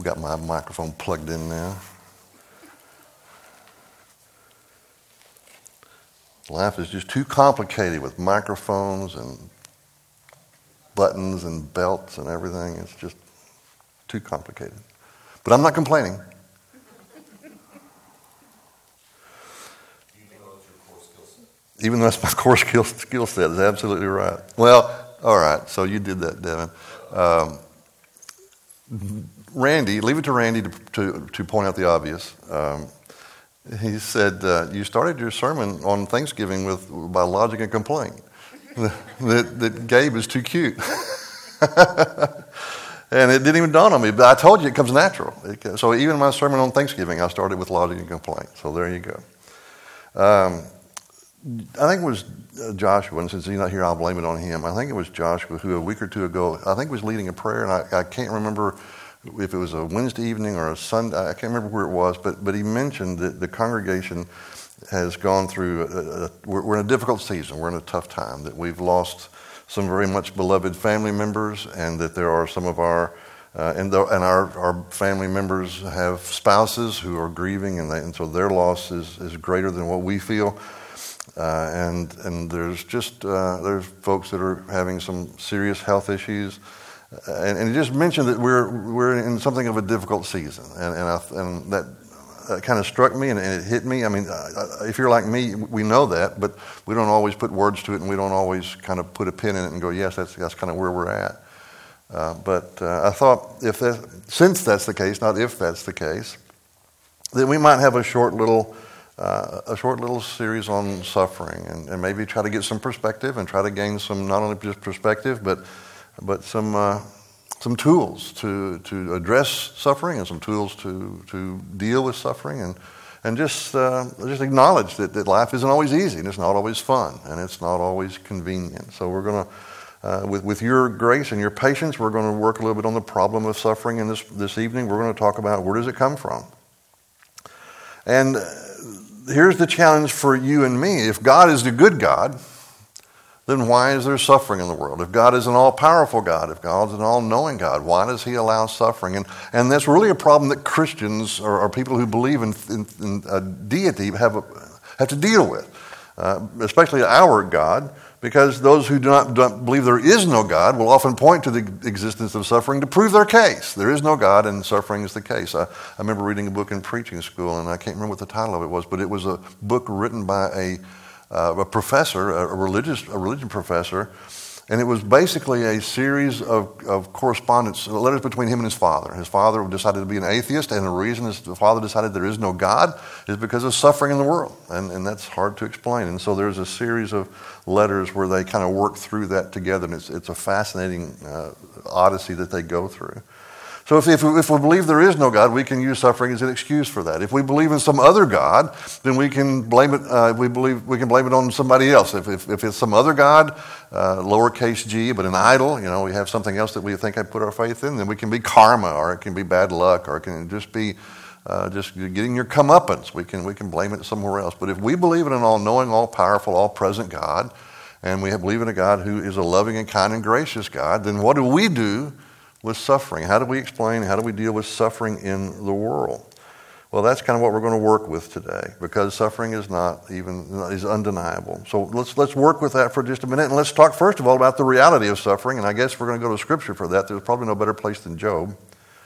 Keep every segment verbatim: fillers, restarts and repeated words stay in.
got my microphone plugged in now. Life is just too complicated with microphones and buttons and belts and everything. It's just too complicated. But I'm not complaining. Even though that's my core skill, skill set, is absolutely right. Well, all right, so you did that, Devin. Um, Randy, leave it to Randy to, to, to point out the obvious. Um, he said, uh, you started your sermon on Thanksgiving with by logic and complaint. that, that Gabe is too cute. And it didn't even dawn on me, but I told you it comes natural. It, so even my sermon on Thanksgiving, I started with logic and complaint. So there you go. Um, I think it was Joshua, and since he's not here, I'll blame it on him. I think it was Joshua who a week or two ago, I think was leading a prayer, and I, I can't remember if it was a Wednesday evening or a Sunday, I can't remember where it was, but, but he mentioned that the congregation has gone through, a, a, we're, we're in a difficult season, we're in a tough time, that we've lost some very much beloved family members, and that there are some of our, uh, and, the, and our, our family members have spouses who are grieving, and, they, and so their loss is, is greater than what we feel. Uh, and and there's just uh, there's folks that are having some serious health issues, uh, and, and he just mentioned that we're we're in something of a difficult season, and and, I, and that uh, kind of struck me and, and it hit me. I mean, uh, if you're like me, we know that, but we don't always put words to it, and we don't always kind of put a pin in it and go, yes, that's that's kind of where we're at. Uh, but uh, I thought if that, since that's the case, not if that's the case, that we might have a short little. Uh, a short little series on suffering, and, and maybe try to get some perspective and try to gain some, not only just perspective, but but some uh, some tools to to address suffering, and some tools to to deal with suffering, and and just uh, just acknowledge that, that life isn't always easy, and it's not always fun, and it's not always convenient. So we're going to, uh, with with your grace and your patience, we're going to work a little bit on the problem of suffering. And this this evening, we're going to talk about where does it come from, and. Here's the challenge for you and me. If God is the good God, then why is there suffering in the world? If God is an all-powerful God, if God is an all-knowing God, why does he allow suffering? And and that's really a problem that Christians or, or people who believe in, in, in a deity have, a, have to deal with, uh, especially our God, because those who do not don't believe there is no God will often point to the existence of suffering to prove their case. There is no God, and suffering is the case. I, I remember reading a book in preaching school, and I can't remember what the title of it was, but it was a book written by a, uh, a professor, a religious a religion professor, and it was basically a series of, of correspondence, letters between him and his father. His father decided to be an atheist, and the reason his father decided there is no God is because of suffering in the world, and, and that's hard to explain. And so there's a series of letters where they kind of work through that together, and it's, it's a fascinating uh, odyssey that they go through. So if, if, we, if we believe there is no God, we can use suffering as an excuse for that. If we believe in some other God, then we can blame it. Uh, we believe we can blame it on somebody else. If if, if it's some other God, uh, lowercase g, but an idol, you know, we have something else that we think I put our faith in. Then we can be karma, or it can be bad luck, or it can just be uh, just getting your comeuppance. We can we can blame it somewhere else. But if we believe in an all-knowing, all-powerful, all-present God, and we believe in a God who is a loving and kind and gracious God, then what do we do with suffering? How do we explain, how do we deal with suffering in the world? Well, that's kind of what we're going to work with today, because suffering is not even, is undeniable. So let's let's work with that for just a minute, and let's talk first of all about the reality of suffering, and I guess we're going to go to Scripture for that. There's probably no better place than Job.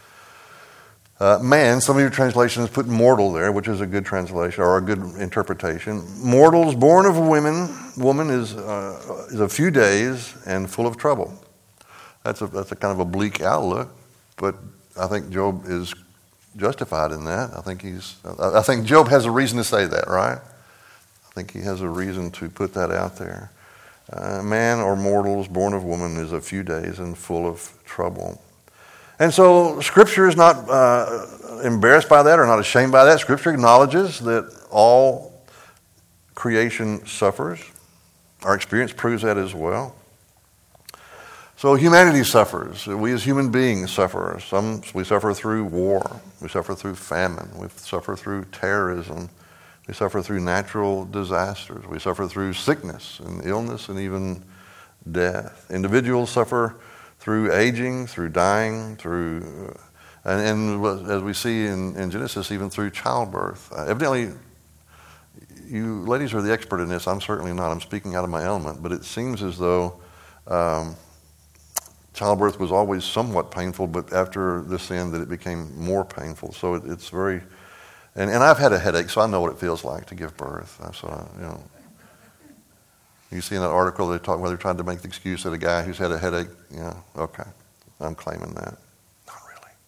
Uh, man, some of your translations put mortal there, which is a good translation, or a good interpretation. Mortals born of women, woman is, uh, is a few days and full of trouble. That's a that's a kind of a bleak outlook, but I think Job is justified in that. I think he's. I think Job has a reason to say that, right? I think he has a reason to put that out there. Uh, man or mortals born of woman is a few days and full of trouble. And so Scripture is not uh, embarrassed by that or not ashamed by that. Scripture acknowledges that all creation suffers. Our experience proves that as well. So humanity suffers. We as human beings suffer. Some we suffer through war. We suffer through famine. We suffer through terrorism. We suffer through natural disasters. We suffer through sickness and illness and even death. Individuals suffer through aging, through dying, through And, and as we see in, in Genesis, even through childbirth. Uh, evidently, you ladies are the expert in this. I'm certainly not. I'm speaking out of my element. But it seems as though um, childbirth was always somewhat painful, but after the sin that it became more painful. So it, it's very, and, and I've had a headache, so I know what it feels like to give birth. So, you know, you see in that article they talk where they're trying to make the excuse that a guy who's had a headache, yeah, okay, I'm claiming that. Not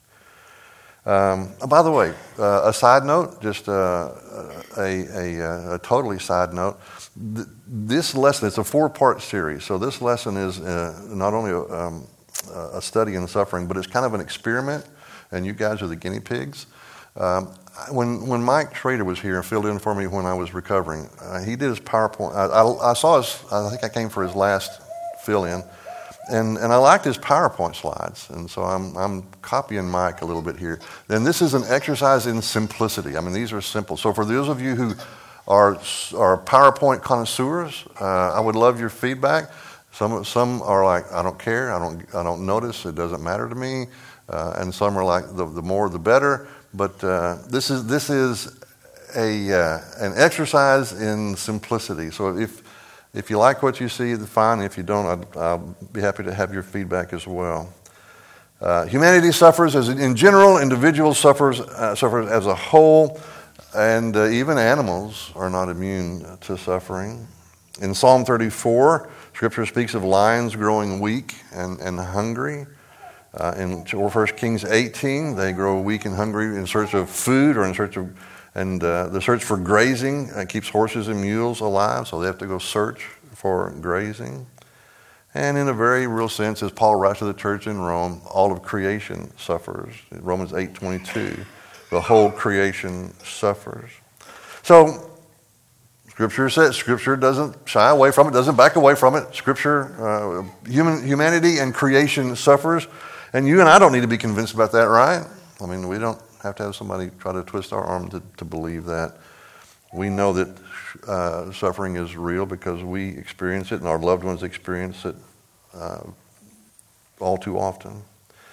really. Um, by the way, uh, a side note, just uh, a, a, a totally side note. Th- this lesson, it's a four-part series, so this lesson is uh, not only a, um, a study in suffering, but it's kind of an experiment, and you guys are the guinea pigs. Um, when when Mike Schrader was here and filled in for me when I was recovering, uh, he did his PowerPoint. I, I, I saw his, I think I came for his last fill-in, and, and I liked his PowerPoint slides, and so I'm I'm copying Mike a little bit here. Then this is an exercise in simplicity. I mean, these are simple. So for those of you who are are PowerPoint connoisseurs, uh, I would love your feedback. Some some are like, I don't care, I don't I don't notice, it doesn't matter to me, uh, and some are like, the, the more the better. But uh, this is this is a uh, an exercise in simplicity. So if if you like what you see, fine. If you don't, I'd, I'll be happy to have your feedback as well. Uh, humanity suffers as in general. Individuals suffers uh, suffers as a whole, and uh, even animals are not immune to suffering. In Psalm thirty-four, Scripture speaks of lions growing weak and, and hungry. Uh, in First Kings eighteen, they grow weak and hungry in search of food or in search of, and uh, the search for grazing uh, keeps horses and mules alive, so they have to go search for grazing. And in a very real sense, as Paul writes to the church in Rome, all of creation suffers. In Romans eight twenty-two, the whole creation suffers. So, Scripture says, Scripture doesn't shy away from it, doesn't back away from it. Scripture, uh, human humanity and creation suffers. And you and I don't need to be convinced about that, right? I mean, we don't have to have somebody try to twist our arm to, to believe that. We know that uh, suffering is real because we experience it and our loved ones experience it uh, all too often.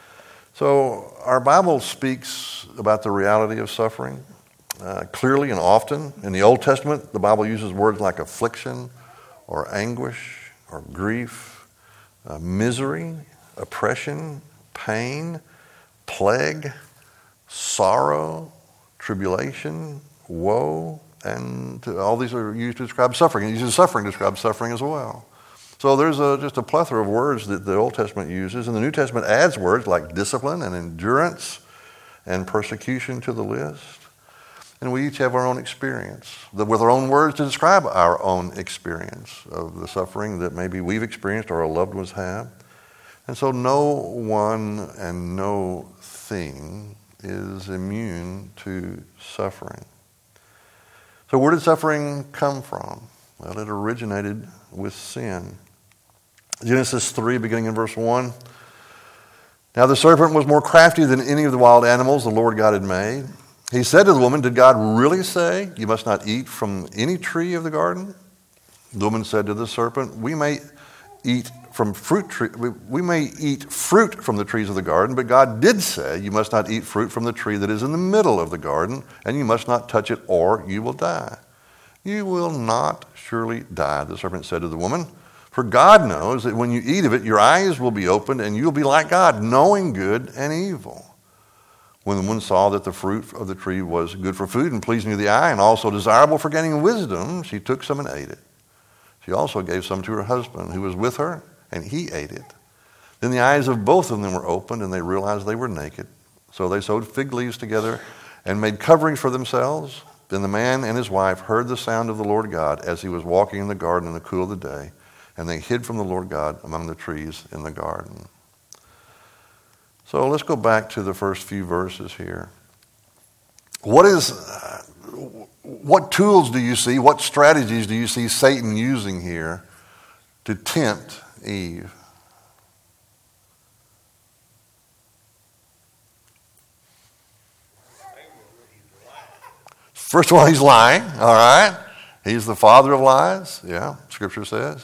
So our Bible speaks about the reality of suffering uh, clearly and often. In the Old Testament, the Bible uses words like affliction or anguish or grief, uh, misery, oppression, pain, plague, sorrow, tribulation, woe, and all these are used to describe suffering. It uses suffering to describe suffering as well. So there's a, just a plethora of words that the Old Testament uses, and the New Testament adds words like discipline and endurance and persecution to the list. And we each have our own experience, with our own words to describe our own experience of the suffering that maybe we've experienced or our loved ones have. And so no one and no thing is immune to suffering. So where did suffering come from? Well, it originated with sin. Genesis three, beginning in verse one. Now the serpent was more crafty than any of the wild animals the Lord God had made. He said to the woman, "Did God really say, 'You must not eat from any tree of the garden?' The woman said to the serpent, 'We may eat from fruit tree, we, we may eat fruit from the trees of the garden, but God did say, you must not eat fruit from the tree that is in the middle of the garden, and you must not touch it, or you will die.' 'You will not surely die,' the serpent said to the woman, 'for God knows that when you eat of it, your eyes will be opened, and you'll be like God, knowing good and evil.' When the woman saw that the fruit of the tree was good for food and pleasing to the eye, and also desirable for gaining wisdom, she took some and ate it. She also gave some to her husband, who was with her, and he ate it. Then the eyes of both of them were opened, and they realized they were naked. So they sewed fig leaves together and made coverings for themselves. Then the man and his wife heard the sound of the Lord God as he was walking in the garden in the cool of the day, and they hid from the Lord God among the trees in the garden." So let's go back to the first few verses here. What is, uh, what tools do you see, what strategies do you see Satan using here to tempt Eve? First of all, he's lying, all right? He's the father of lies, yeah, Scripture says.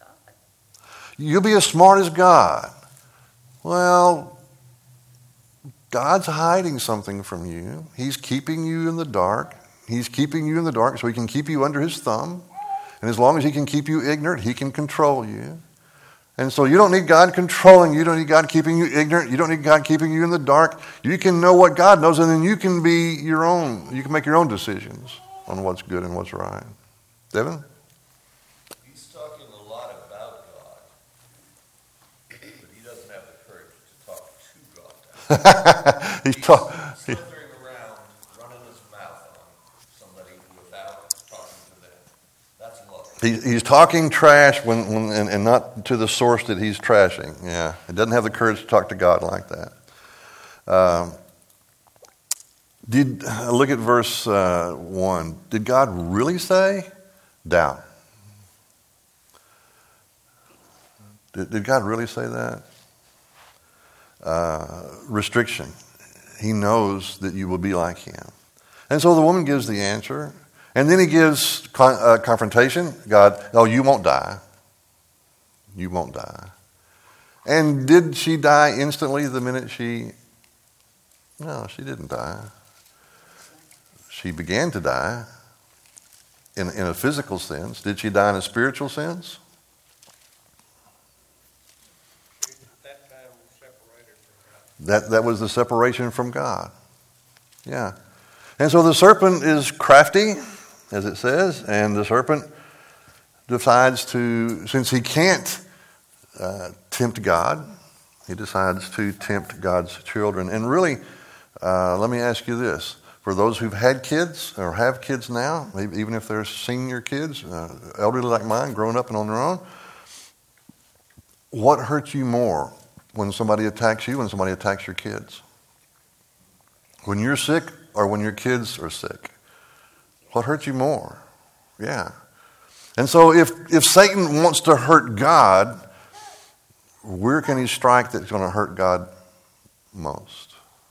You'll be as smart as God. Well, God's hiding something from you. He's keeping you in the dark. He's keeping you in the dark so he can keep you under his thumb. And as long as he can keep you ignorant, he can control you. And so you don't need God controlling you. You don't need God keeping you ignorant. You don't need God keeping you in the dark. You can know what God knows, and then you can be your own. You can make your own decisions on what's good and what's right. Devin? He's talking a lot about God, but he doesn't have the courage to talk to God. He's talking. Slithering around, running his mouth on somebody without talking to them. That's love. He, he's talking trash when, when and, and not to the source that he's trashing. Yeah, he doesn't have the courage to talk to God like that. Um, did look at verse uh, one. Did God really say doubt? Did, did God really say that? Uh, restriction. He knows that you will be like him. And so the woman gives the answer. And then he gives con- uh, confrontation. God, oh, you won't die. You won't die. And did she die instantly the minute she... No, she didn't die. She began to die in, in a physical sense. Did she die in a spiritual sense? That time separated from God. That, that was the separation from God. Yeah. And so the serpent is crafty, as it says, and the serpent decides to, since he can't uh, tempt God, he decides to tempt God's children. And really, uh, let me ask you this. For those who've had kids or have kids now, maybe even if they're senior kids, uh, elderly like mine, growing up and on their own, what hurts you more when somebody attacks you, when somebody attacks your kids? When you're sick or when your kids are sick? What hurts you more? Yeah. And so if, if Satan wants to hurt God, where can he strike that's going to hurt God most?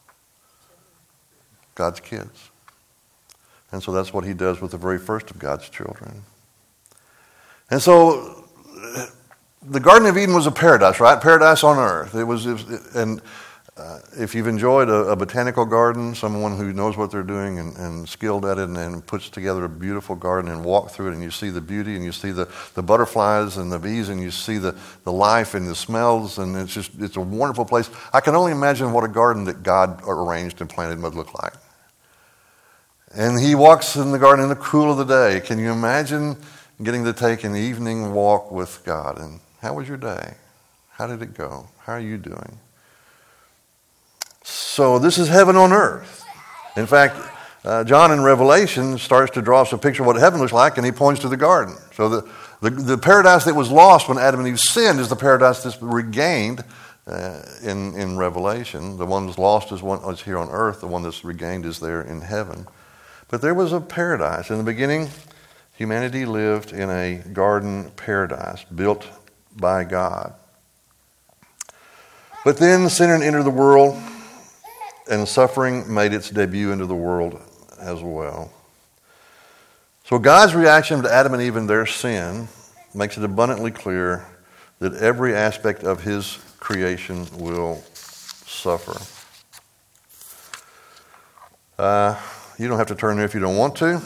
God's kids. And so that's what he does with the very first of God's children. And so the Garden of Eden was a paradise, right? Paradise on earth. It was, it was and uh, if you've enjoyed a, a botanical garden, someone who knows what they're doing and, and skilled at it and, and puts together a beautiful garden and walk through it and you see the beauty and you see the, the butterflies and the bees and you see the, the life and the smells and it's just, it's a wonderful place. I can only imagine what a garden that God arranged and planted would look like. And he walks in the garden in the cool of the day. Can you imagine getting to take an evening walk with God? And how was your day? How did it go? How are you doing? So this is heaven on earth. In fact, uh, John in Revelation starts to draw us a picture of what heaven looks like, and he points to the garden. So the, the, the paradise that was lost when Adam and Eve sinned is the paradise that's regained uh, in, in Revelation. The one that's lost is one that's here on earth. The one that's regained is there in heaven. But there was a paradise. In the beginning, humanity lived in a garden paradise built by God. But then sin entered the world, and suffering made its debut into the world as well. So God's reaction to Adam and Eve and their sin makes it abundantly clear that every aspect of his creation will suffer. Uh, you don't have to turn there if you don't want to.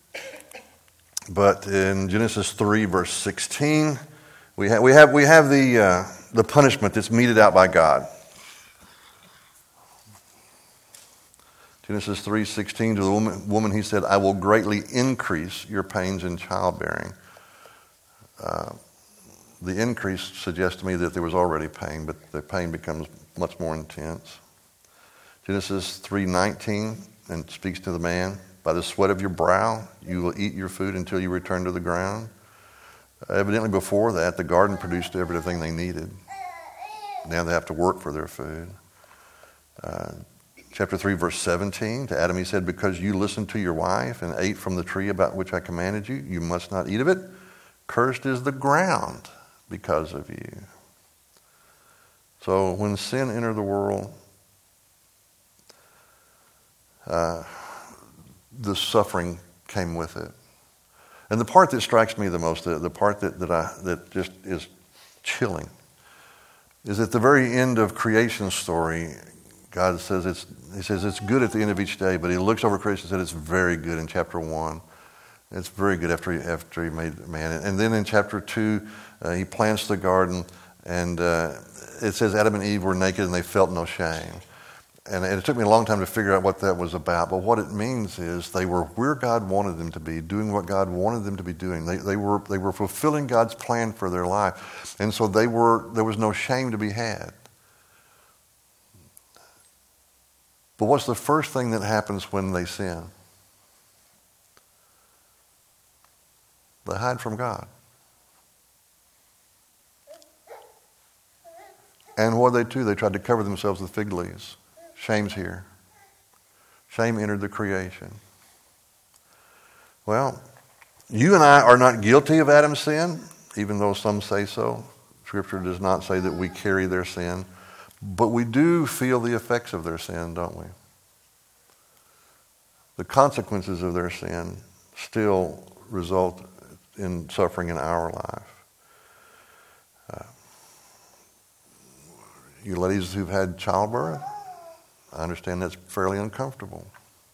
But in Genesis three, verse sixteen, we have we have we have the uh, the punishment that's meted out by God. Genesis three sixteen, to the woman, woman he said, "I will greatly increase your pains in childbearing." Uh, the increase suggests to me that there was already pain, but the pain becomes much more intense. Genesis three nineteen, and speaks to the man, "By the sweat of your brow you will eat your food until you return to the ground." Uh, evidently before that, the garden produced everything they needed. Now they have to work for their food. Uh, chapter three, verse seventeen, to Adam he said, "Because you listened to your wife and ate from the tree about which I commanded you, you must not eat of it. Cursed is the ground because of you." So when sin entered the world, uh, the suffering came with it. And the part that strikes me the most, the, the part that, that I that just is chilling, is at the very end of creation story, God says it's, he says it's good at the end of each day, but he looks over creation and said it's very good in chapter one. It's very good after he, after he made man. And then in chapter two, uh, he plants the garden, and uh, it says Adam and Eve were naked and they felt no shame. And it took me a long time to figure out what that was about. But what it means is they were where God wanted them to be, doing what God wanted them to be doing. They, they were they were fulfilling God's plan for their life. And so they were there was no shame to be had. But what's the first thing that happens when they sin? They hide from God. And what did they do? They tried to cover themselves with fig leaves. Shame's here. Shame entered the creation. Well, you and I are not guilty of Adam's sin, even though some say so. Scripture does not say that we carry their sin. But we do feel the effects of their sin, don't we? The consequences of their sin still result in suffering in our life. Uh, you ladies who've had childbirth, I understand that's fairly uncomfortable.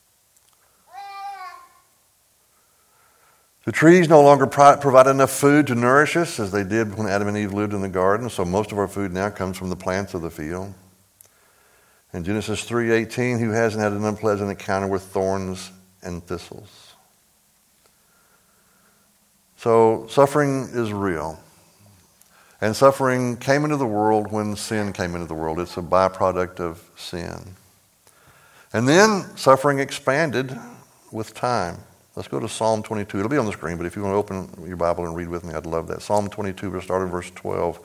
The trees no longer pro- provide enough food to nourish us as they did when Adam and Eve lived in the garden, so most of our food now comes from the plants of the field. In Genesis three eighteen, who hasn't had an unpleasant encounter with thorns and thistles? So suffering is real. And suffering came into the world when sin came into the world. It's a byproduct of sin. And then suffering expanded with time. Let's go to Psalm twenty-two. It'll be on the screen, but if you want to open your Bible and read with me, I'd love that. Psalm twenty-two, we'll start in verse twelve.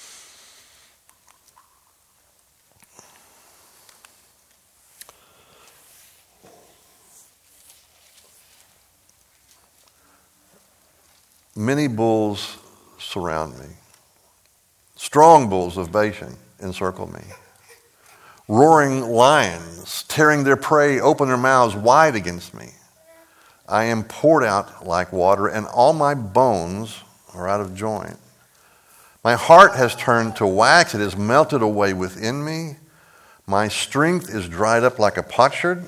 Many bulls surround me. Strong bulls of Bashan encircle me. Roaring lions, tearing their prey, open their mouths wide against me. I am poured out like water, and all my bones are out of joint. My heart has turned to wax. It has melted away within me. My strength is dried up like a potsherd,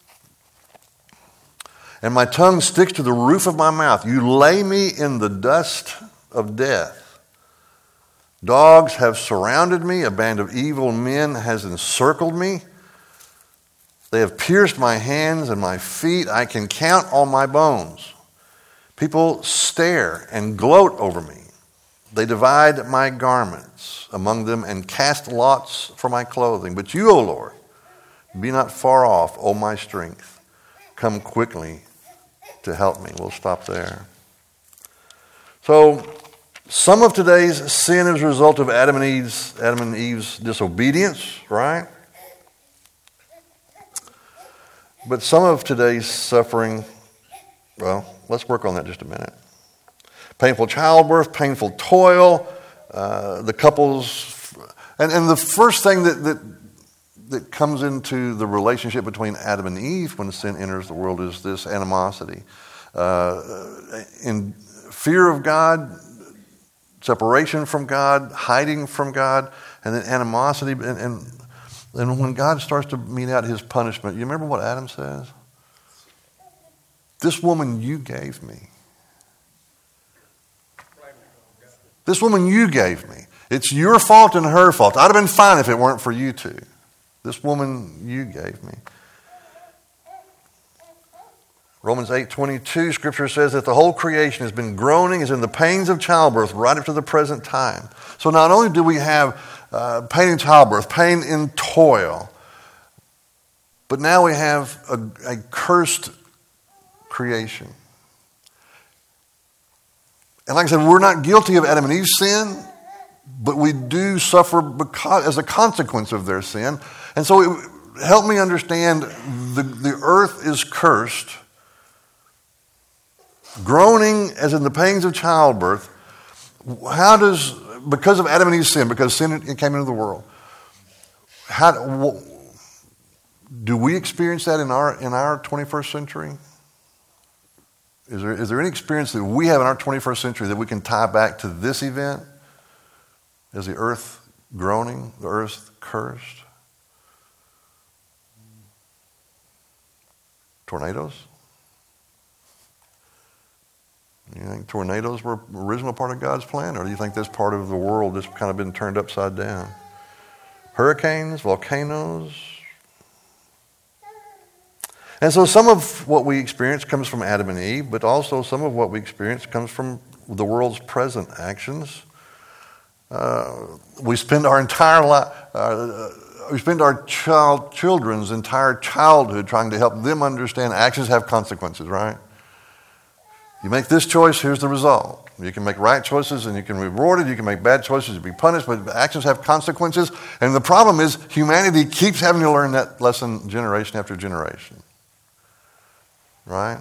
and my tongue sticks to the roof of my mouth. You lay me in the dust of death. Dogs have surrounded me. A band of evil men has encircled me. They have pierced my hands and my feet. I can count all my bones. People stare and gloat over me. They divide my garments among them and cast lots for my clothing. But you, O Lord, be not far off, O my strength. Come quickly to help me. We'll stop there. So, some of today's sin is a result of Adam and Eve's, Adam and Eve's disobedience, right? But some of today's suffering, well, let's work on that just a minute. Painful childbirth, painful toil, uh, the couples, and, and the first thing that, that that comes into the relationship between Adam and Eve when sin enters the world is this animosity. Uh, in fear of God, separation from God, hiding from God, and then animosity. And, and, and when God starts to mete out his punishment, you remember what Adam says? This woman you gave me. This woman you gave me. It's your fault and her fault. I'd have been fine if it weren't for you two. This woman you gave me. Romans eight twenty-two, Scripture says that the whole creation has been groaning, is in the pains of childbirth right up to the present time. So not only do we have uh, pain in childbirth, pain in toil, but now we have a, a cursed creation. And like I said, we're not guilty of Adam and Eve's sin, but we do suffer because, as a consequence of their sin. And so it, help me understand, the, the earth is cursed. Groaning as in the pains of childbirth. How does, because of Adam and Eve's sin, because sin came into the world, how do we experience that in our in our twenty-first century? Is there is there any experience that we have in our twenty-first century that we can tie back to this event? Is the earth groaning, the earth cursed? Tornadoes? You think tornadoes were original part of God's plan, or do you think this part of the world has kind of been turned upside down? Hurricanes, volcanoes. And so some of what we experience comes from Adam and Eve, but also some of what we experience comes from the world's present actions. Uh, we spend our entire life, uh, we spend our child, children's entire childhood trying to help them understand actions have consequences, right? You make this choice, here's the result. You can make right choices and you can be rewarded. You can make bad choices and be punished, but actions have consequences. And the problem is humanity keeps having to learn that lesson generation after generation. Right?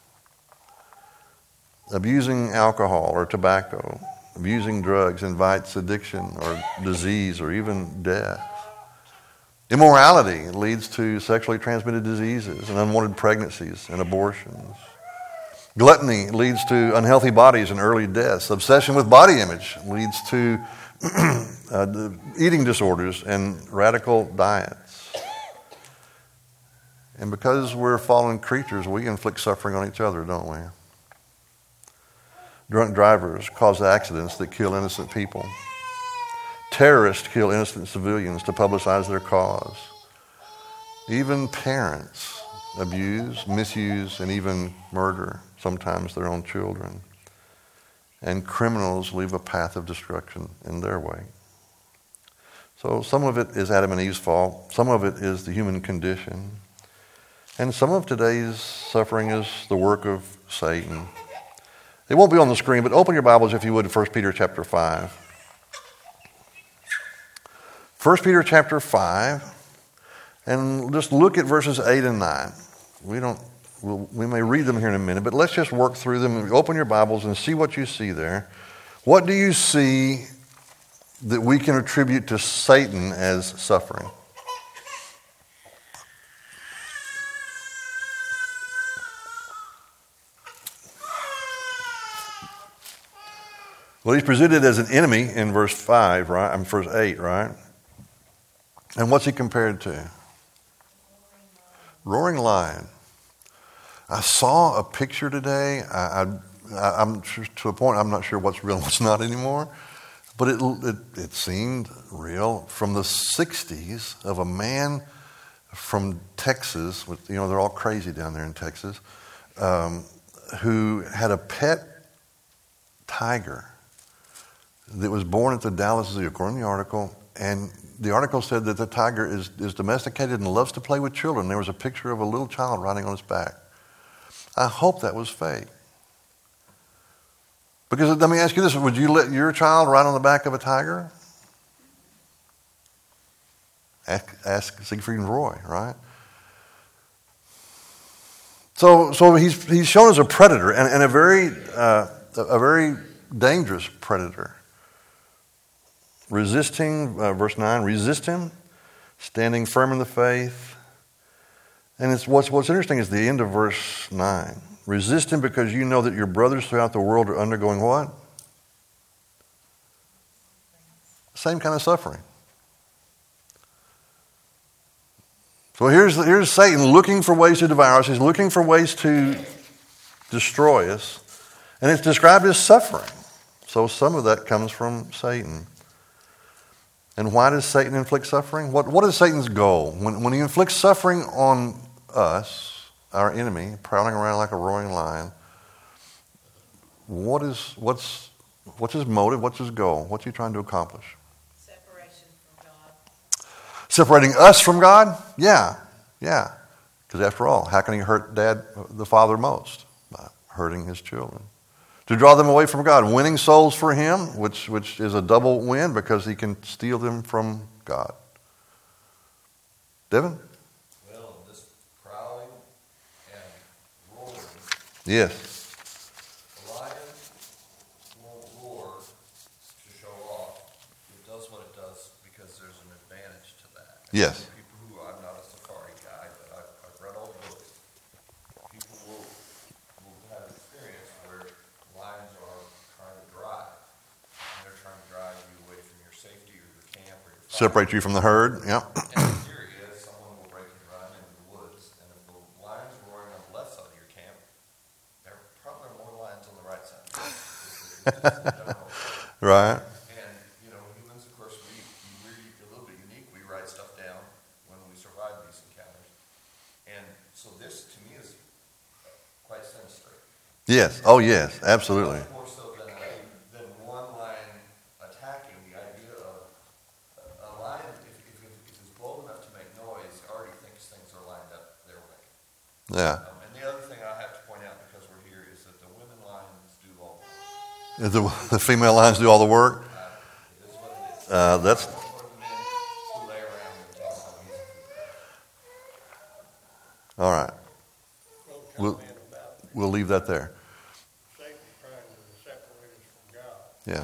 Abusing alcohol or tobacco, abusing drugs invites addiction or disease or even death. Immorality leads to sexually transmitted diseases and unwanted pregnancies and abortions. Gluttony leads to unhealthy bodies and early deaths. Obsession with body image leads to uh, eating disorders and radical diets. And because we're fallen creatures, we inflict suffering on each other, don't we? Drunk drivers cause accidents that kill innocent people. Terrorists kill innocent civilians to publicize their cause. Even parents abuse, misuse, and even murder sometimes their own children. And criminals leave a path of destruction in their way. So some of it is Adam and Eve's fault. Some of it is the human condition. And some of today's suffering is the work of Satan. It won't be on the screen, but open your Bibles, if you would, to First Peter chapter five. First Peter chapter five, and just look at verses eight and nine. We don't, we'll, we may read them here in a minute, but let's just work through them. Open your Bibles and see what you see there. What do you see that we can attribute to Satan as suffering? Well, he's presented as an enemy in verse five, right? I'm verse eight, right? And what's he compared to? Roaring lion. I saw a picture today. I, I, I'm to a point I'm not sure what's real and what's not anymore, but it, it it seemed real from the sixties of a man from Texas. With, you know, they're all crazy down there in Texas, um, who had a pet tiger that was born at the Dallas Zoo, according to the article. And the article said that the tiger is, is domesticated and loves to play with children. There was a picture of a little child riding on its back. I hope that was fake. Because let me ask you this, would you let your child ride on the back of a tiger? Ask, ask Siegfried and Roy, right? So so he's he's shown as a predator, and, and a very uh, a very dangerous predator. Resisting, uh, verse nine, resist him, standing firm in the faith. And it's what's what's interesting is the end of verse nine. Resist him because you know that your brothers throughout the world are undergoing what? Same kind of suffering. So here's here's Satan looking for ways to devour us. He's looking for ways to destroy us. And it's described as suffering. So some of that comes from Satan. And why does Satan inflict suffering? What, what is Satan's goal? When, when he inflicts suffering on us, our enemy, prowling around like a roaring lion, what is, what's, what's his motive? What's his goal? What's he trying to accomplish? Separation from God. Separating us from God? Yeah, yeah. Because after all, how can he hurt Dad, the Father, most? By hurting his children. To draw them away from God, winning souls for him, which which is a double win because he can steal them from God. Devin? Well, this prowling and roaring. Yes. A lion won't roar to show off. It does what it does because there's an advantage to that. Yes. People who, I'm not a safari guy, but I've, I've read all the books. People will, will have experience where lions are trying to drive. And they're trying to drive you away from your safety or your camp or your fire. Separate you from the herd. Yeah. And the theory is someone will break and run in the woods, and if the lion's roaring on the Right. And, you know, humans, of course, we, we're a little bit unique. We write stuff down when we survive these encounters. And so this, to me, is quite sinister. Yes. Oh, yes. Absolutely. Much more so than, a, than one line attacking. The idea of a line, if, if, if it's bold enough to make noise, already thinks things are lined up their way. Yeah. Um, and the other thing I have to point out, because we're here, is that the women lions do all the The, the female lions do all the work. uh, it is what it is. Uh, that's More the men who lay around and take some easy food. all right. No We'll- comment about We'll leave that there. Satan trying to separate us from God. Yeah.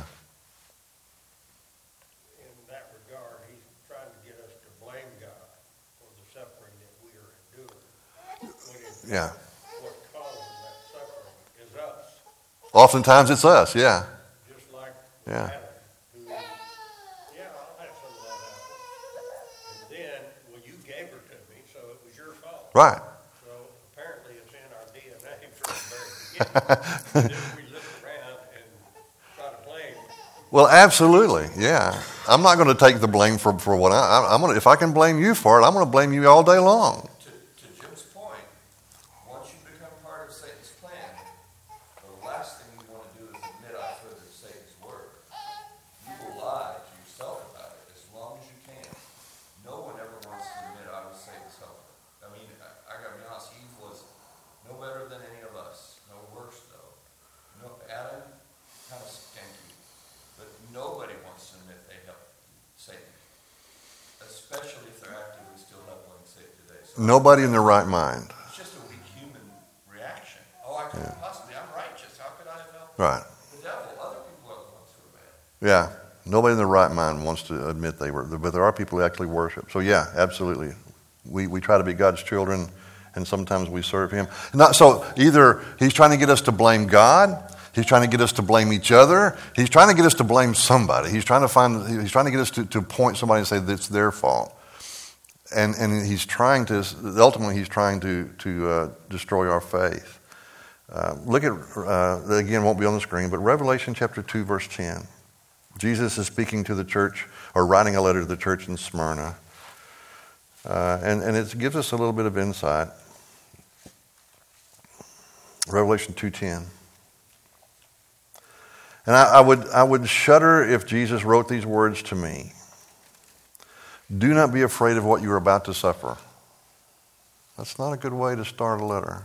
In that regard, he's trying to get us to blame God for the suffering that we are enduring. When in Yeah. what causes that suffering is us, Oftentimes it's us. Yeah. just like Yeah. Adam, who, yeah, I'll have some of that apple. And then, well, you gave her to me, so it was your fault. Right. So apparently it's in our D N A from the very beginning. And then we look around and try to blame. Well, absolutely. Yeah. I'm not going to take the blame for, for what I, I, I'm going to, if I can blame you for it, I'm going to blame you all day long. To, to Jim's point, once you become part of Satan's plan, the last thing you want to do is admit I furthered Satan's work. You will lie to yourself about it as long as you can. No one ever wants to admit I was Satan's helper. I mean, I, I got to be honest, Eve was no better than any of us. No worse, though. No, Adam, kind of skanky. But nobody wants to admit they helped Satan, especially if they're actively still helping Satan today. So Nobody in their right mind. it's just a weak human reaction. Oh, I couldn't possibly, I'm righteous. How could I have helped Right. the devil? Other people are the ones who are bad. Yeah. Nobody in their right mind wants to admit they were, but there are people who actually worship. So yeah, absolutely. We we try to be God's children, and sometimes we serve Him. Not so either He's trying to get us to blame God, He's trying to get us to blame each other, He's trying to get us to blame somebody. He's trying to find He's trying to get us to, to point somebody and say that it's their fault. And and He's trying to ultimately He's trying to to uh, destroy our faith. Uh, look at uh, again, won't be on the screen, but Revelation chapter two, verse ten. Jesus is speaking to the church, or writing a letter to the church in Smyrna. Uh, and, and it gives us a little bit of insight. Revelation two ten. And I, I would I would shudder if Jesus wrote these words to me. Do not be afraid of what you are about to suffer. That's not a good way to start a letter.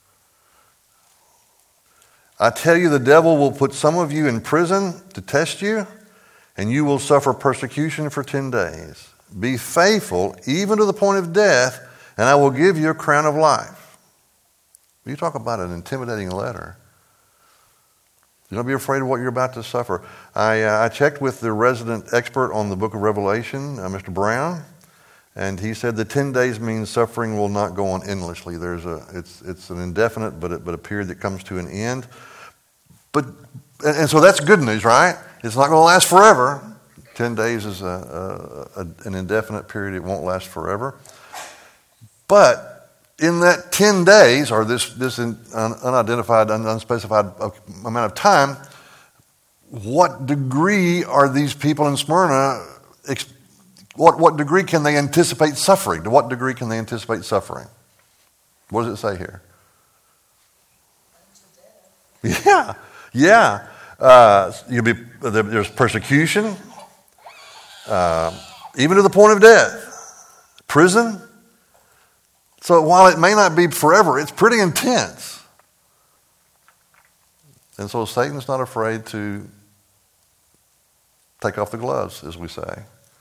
I tell you, the devil will put some of you in prison to test you, and you will suffer persecution for ten days. Be faithful, even to the point of death, and I will give you a crown of life. You talk about an intimidating letter. Do not be afraid of what you're about to suffer. I, uh, I checked with the resident expert on the book of Revelation, uh, Mister Brown, and he said the ten days means suffering will not go on endlessly. There's a, it's, it's an indefinite, but, it, but a period that comes to an end. But, and, and so that's good news, right? It's not going to last forever. Ten days is a, a, a, an indefinite period. It won't last forever. But in that ten days, or this, this un, unidentified, un, unspecified amount of time, what degree are these people in Smyrna, what, what degree can they anticipate suffering? To what degree can they anticipate suffering? What does it say here? Yeah, yeah. Uh, you'll be, there's persecution, uh, even to the point of death. Prison. So while it may not be forever, it's pretty intense. And so Satan's not afraid to take off the gloves, as we say.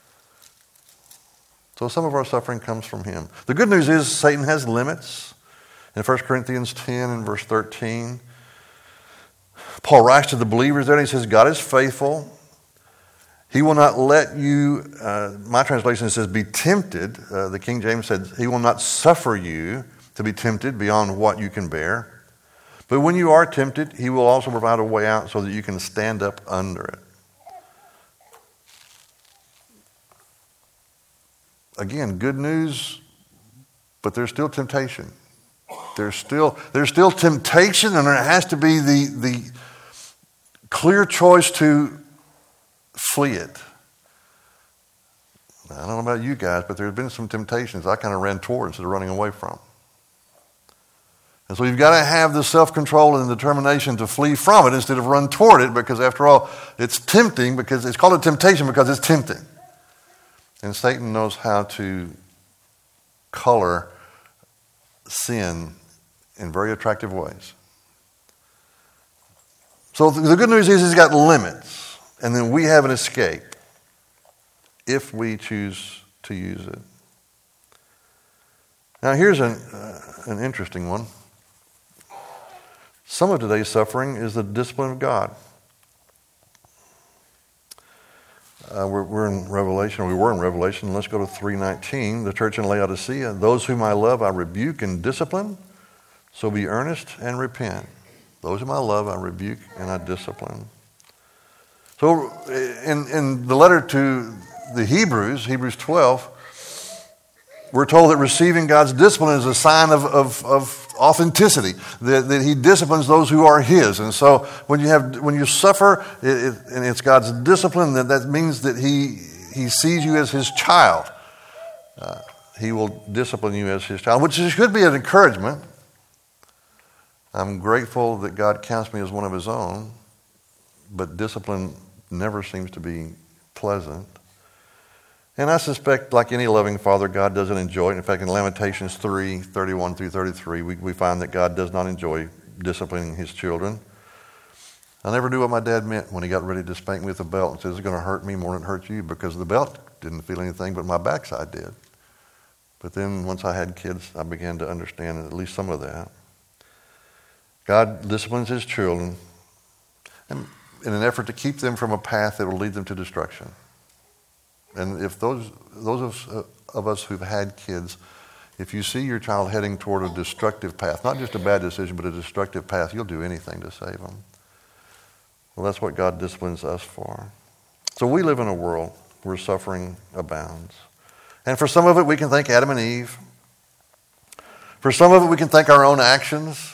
So some of our suffering comes from him. The good news is Satan has limits. In First Corinthians ten and verse thirteen, Paul writes to the believers there and he says, God is faithful. He will not let you, uh, my translation says, be tempted. Uh, the King James said, he will not suffer you to be tempted beyond what you can bear. But when you are tempted, he will also provide a way out so that you can stand up under it. Again, good news, but there's still temptation. There's still there's still temptation, and there has to be the the clear choice to flee it. Now, I don't know about you guys, but there have been some temptations I kind of ran toward instead of running away from. And so you've got to have the self-control and the determination to flee from it instead of run toward it, because after all, it's tempting, because it's called a temptation because it's tempting. And Satan knows how to color sin in very attractive ways. So the good news is he's got limits, and then we have an escape if we choose to use it. Now here's an, uh, an interesting one. Some of today's suffering is the discipline of God. Uh, we're, we're in Revelation, or we were in Revelation. Let's go to three nineteen. The church in Laodicea. Those whom I love, I rebuke and discipline. So be earnest and repent. Those whom I love, I rebuke and I discipline. So in, in the letter to the Hebrews, Hebrews twelve, we're told that receiving God's discipline is a sign of, of, of authenticity, that, that he disciplines those who are his. And so when you have when you suffer it, it, and it's God's discipline, that, that means that he he sees you as his child. Uh, he will discipline you as his child, which should be an encouragement. I'm grateful that God counts me as one of his own, but discipline never seems to be pleasant. And I suspect, like any loving father, God doesn't enjoy it. In fact, in Lamentations three, thirty-one through thirty-three, we, we find that God does not enjoy disciplining his children. I never knew what my dad meant when he got ready to spank me with a belt and said, it's going to hurt me more than it hurts you, because the belt didn't feel anything, but my backside did. But then once I had kids, I began to understand at least some of that. God disciplines his children in an effort to keep them from a path that will lead them to destruction. And if those those of, uh, of us who've had kids, if you see your child heading toward a destructive path, not just a bad decision, but a destructive path, you'll do anything to save them. Well, that's what God disciplines us for. So we live in a world where suffering abounds. And for some of it, we can thank Adam and Eve. For some of it, we can thank our own actions.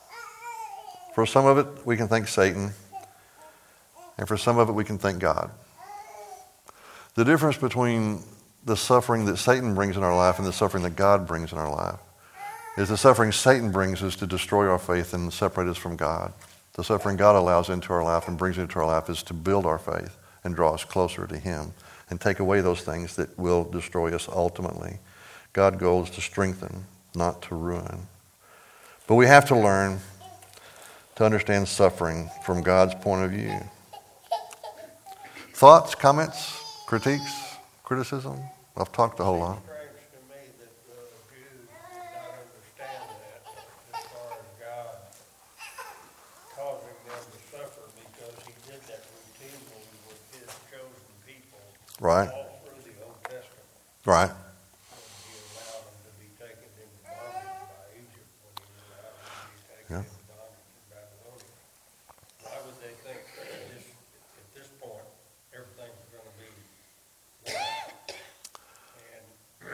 For some of it, we can thank Satan. And for some of it, we can thank God. The difference between the suffering that Satan brings in our life and the suffering that God brings in our life is the suffering Satan brings is to destroy our faith and separate us from God. The suffering God allows into our life and brings into our life is to build our faith and draw us closer to him and take away those things that will destroy us ultimately. God's goal is to strengthen, not to ruin. But we have to learn to understand suffering from God's point of view. Thoughts, comments, critiques, criticism? I've talked a whole lot. It's strange to me that the Jews do not understand that as far as God causing them to suffer, because he did that routinely with his chosen people Right. all through the Old Testament. Right. When he allowed them to be taken into bondage by Egypt, when he allowed them to be taken Yeah. into bondage in Babylonia. Why would they think that at this, at this point everything's going to be well? And,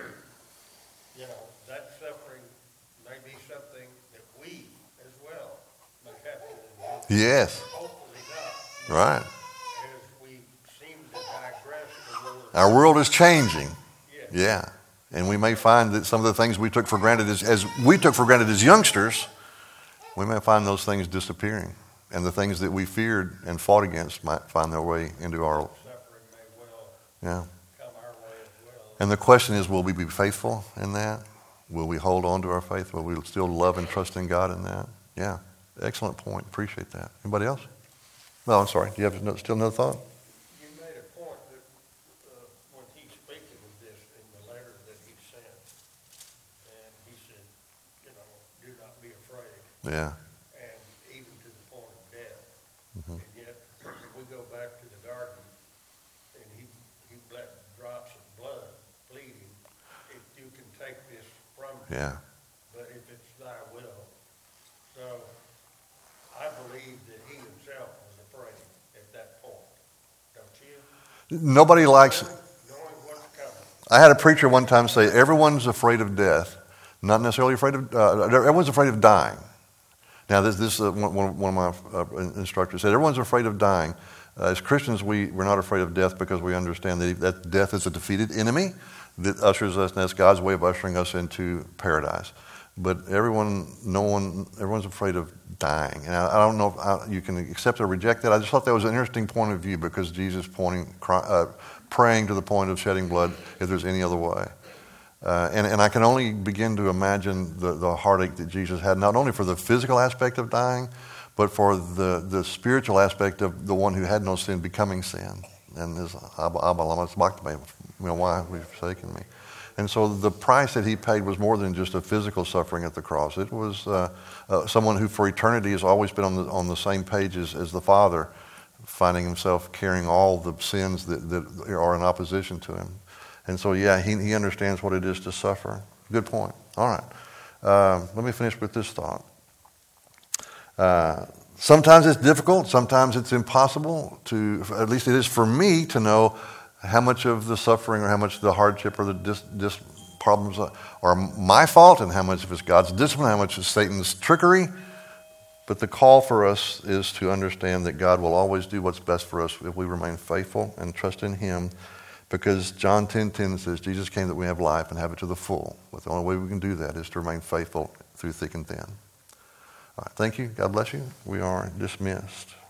you know, that suffering may be something that we as well may have to endure. Yes. Hopefully not. Right. As we seem to digress a little. Our world is changing. Yes. Yeah. And we may find that some of the things we took for granted as, as we took for granted as youngsters, we may find those things disappearing. And the things that we feared and fought against might find their way into our, Suffering may well yeah. come our way as well. And the question is, will we be faithful in that? Will we hold on to our faith? Will we still love and trust in God in that? Yeah. Excellent point. Appreciate that. Anybody else? No, I'm sorry. Do you have another, still another thought? You made a point that uh, when he's speaking of this in the letter that he sent, and he said, you know, do not be afraid, Yeah. and even to the point of death. Mhm. And yet, if we go back to the garden, and he, he bled drops of blood, bleeding, if you can take this from me, Yeah. but if it's thy will. So, I believe that he himself was afraid at that point. Don't you? Nobody likes, Knowing what's coming. I had a preacher one time say, everyone's afraid of death. Not necessarily afraid of, uh, everyone's afraid of dying. Now, this, this uh, one, one of my uh, instructors said, everyone's afraid of dying. Uh, as Christians, we, we're not afraid of death because we understand that, that death is a defeated enemy that ushers us, and that's God's way of ushering us into paradise. But everyone, no one, everyone's afraid of dying. And I, I don't know if I, you can accept or reject that. I just thought that was an interesting point of view because Jesus pointing, cry, uh, praying to the point of shedding blood if there's any other way. Uh, and, and I can only begin to imagine the, the heartache that Jesus had, not only for the physical aspect of dying, but for the, the spiritual aspect of the one who had no sin becoming sin. And this, Abba, Abba, lama sabachthani, you know, why have you forsaken me? And so the price that he paid was more than just a physical suffering at the cross. It was uh, uh, someone who for eternity has always been on the, on the same page as, as the Father, finding himself carrying all the sins that, that are in opposition to him. And so, yeah, he, he understands what it is to suffer. Good point. All right. Uh, let me finish with this thought. Uh, sometimes it's difficult. Sometimes it's impossible to, at least it is for me, to know how much of the suffering or how much of the hardship or the dis, dis problems are my fault and how much of it's God's discipline, how much is Satan's trickery. But the call for us is to understand that God will always do what's best for us if we remain faithful and trust in him, because John ten ten says Jesus came that we have life and have it to the full. But the only way we can do that is to remain faithful through thick and thin. All right, thank you. God bless you. We are dismissed.